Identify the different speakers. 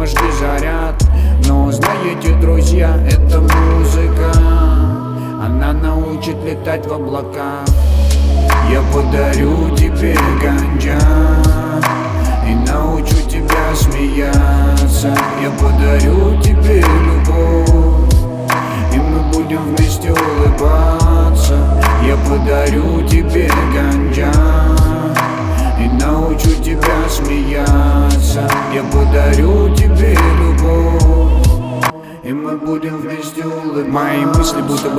Speaker 1: мозги заряд. Но знаете, друзья, эта музыка, она научит летать в облаках. Я подарю тебе ганджа и научу тебя смеяться. Я подарю тебе любовь, и мы будем вместе улыбаться. Я подарю тебе ганджа и научу тебя смеяться. Я подарю тебе любовь, и мы будем вместе улыбаться. Мои мысли будто бы